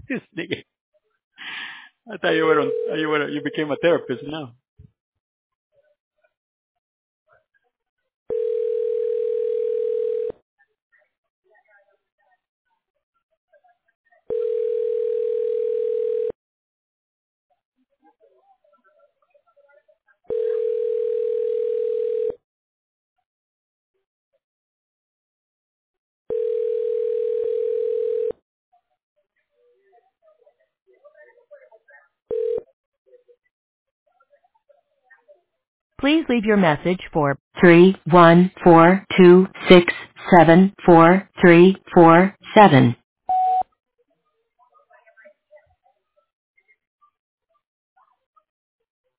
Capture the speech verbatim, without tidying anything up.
This nigga. I thought you were on, you were, you became a therapist now. Please leave your message for three one four two six seven four three four seven.